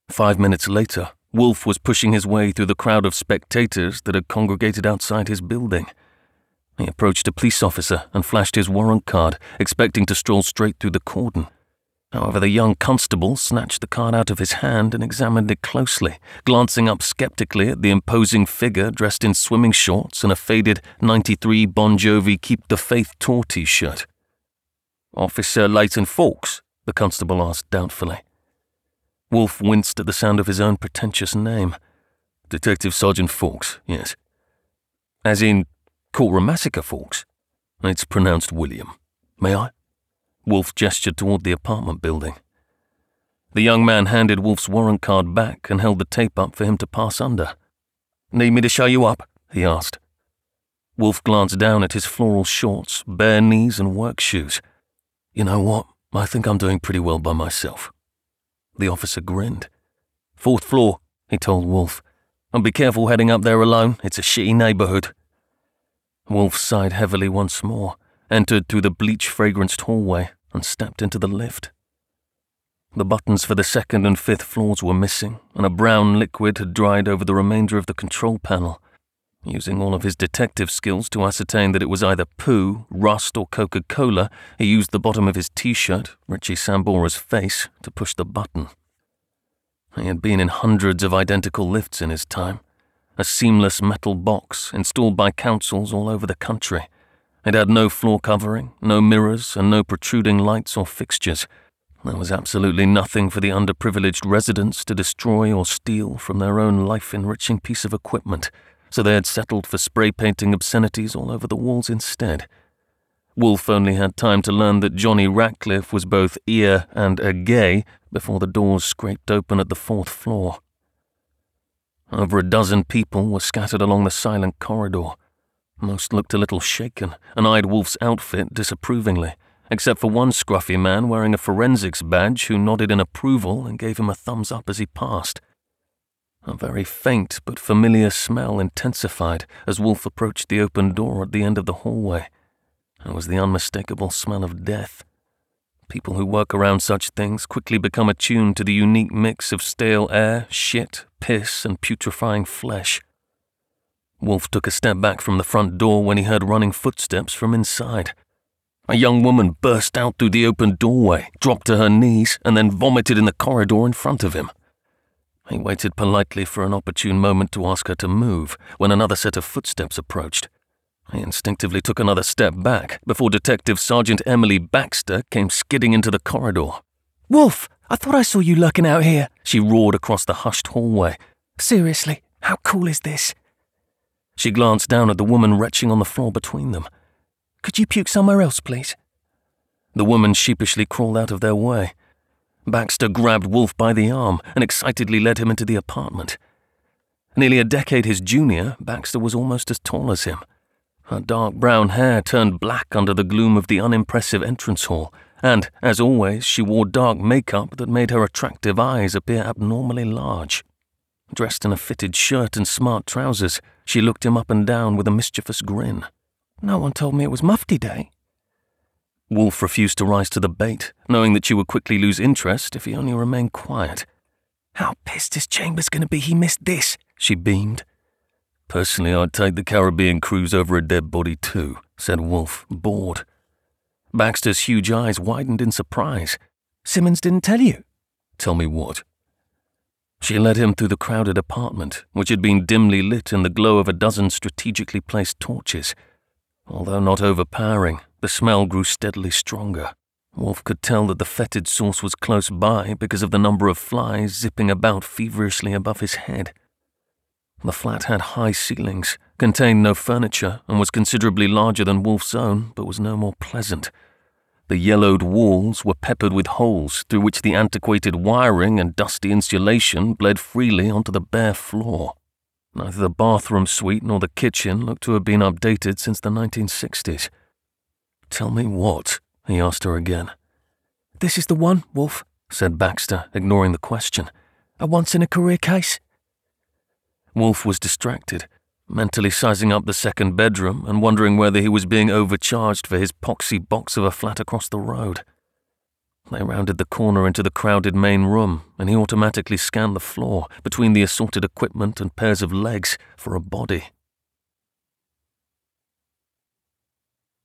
5 minutes later, Wolf was pushing his way through the crowd of spectators that had congregated outside his building. He approached a police officer and flashed his warrant card, expecting to stroll straight through the cordon. However, the young constable snatched the card out of his hand and examined it closely, glancing up skeptically at the imposing figure dressed in swimming shorts and a faded '93 Bon Jovi Keep the Faith tour t-shirt. "Officer Leighton Fawkes?" the constable asked doubtfully. Wolf winced at the sound of his own pretentious name. "Detective Sergeant Fawkes, yes." "As in Courtroom Massacre Fawkes?" "It's pronounced William. May I?" Wolf gestured toward the apartment building. The young man handed Wolf's warrant card back and held the tape up for him to pass under. "Need me to show you up?" he asked. Wolf glanced down at his floral shorts, bare knees and work shoes. "You know what? I think I'm doing pretty well by myself." The officer grinned. "4th floor," he told Wolf. "And be careful heading up there alone. It's a shitty neighborhood." Wolf sighed heavily once more, entered through the bleach-fragranced hallway, and stepped into the lift. The buttons for the 2nd and 5th floors were missing, and a brown liquid had dried over the remainder of the control panel. Using all of his detective skills to ascertain that it was either poo, rust, or Coca-Cola, he used the bottom of his t-shirt, Richie Sambora's face, to push the button. He had been in hundreds of identical lifts in his time, a seamless metal box installed by councils all over the country. It had no floor covering, no mirrors, and no protruding lights or fixtures. There was absolutely nothing for the underprivileged residents to destroy or steal from their own life-enriching piece of equipment, so they had settled for spray-painting obscenities all over the walls instead. Wolf only had time to learn that Johnny Ratcliffe was both ear and a gay before the doors scraped open at the 4th floor. Over a dozen people were scattered along the silent corridor. Most looked a little shaken and eyed Wolf's outfit disapprovingly, except for one scruffy man wearing a forensics badge who nodded in approval and gave him a thumbs up as he passed. A very faint but familiar smell intensified as Wolf approached the open door at the end of the hallway. It was the unmistakable smell of death. People who work around such things quickly become attuned to the unique mix of stale air, shit, piss, and putrefying flesh. Wolf took a step back from the front door when he heard running footsteps from inside. A young woman burst out through the open doorway, dropped to her knees, and then vomited in the corridor in front of him. He waited politely for an opportune moment to ask her to move when another set of footsteps approached. He instinctively took another step back before Detective Sergeant Emily Baxter came skidding into the corridor. "Wolf, I thought I saw you lurking out here," she roared across the hushed hallway. "Seriously, how cool is this?" She glanced down at the woman retching on the floor between them. "Could you puke somewhere else, please?" The woman sheepishly crawled out of their way. Baxter grabbed Wolf by the arm and excitedly led him into the apartment. Nearly a decade his junior, Baxter was almost as tall as him. Her dark brown hair turned black under the gloom of the unimpressive entrance hall, and, as always, she wore dark makeup that made her attractive eyes appear abnormally large. Dressed in a fitted shirt and smart trousers, she looked him up and down with a mischievous grin. "No one told me it was Mufti Day." Wolf refused to rise to the bait, knowing that she would quickly lose interest if he only remained quiet. "How pissed is Chambers going to be he missed this?" she beamed. "Personally, I'd take the Caribbean cruise over a dead body too," said Wolf, bored. Baxter's huge eyes widened in surprise. "Simmons didn't tell you?" "Tell me what?" She led him through the crowded apartment, which had been dimly lit in the glow of a dozen strategically placed torches. Although not overpowering, the smell grew steadily stronger. Wolf could tell that the fetid source was close by because of the number of flies zipping about feverishly above his head. The flat had high ceilings, contained no furniture, and was considerably larger than Wolf's own, but was no more pleasant. The yellowed walls were peppered with holes through which the antiquated wiring and dusty insulation bled freely onto the bare floor. Neither the bathroom suite nor the kitchen looked to have been updated since the 1960s. "Tell me what?" he asked her again. "This is the one, Wolf," said Baxter, ignoring the question. "A once-in-a-career case." Wolf was distracted, mentally sizing up the second bedroom and wondering whether he was being overcharged for his poxy box of a flat across the road. They rounded the corner into the crowded main room, and he automatically scanned the floor, between the assorted equipment and pairs of legs, for a body.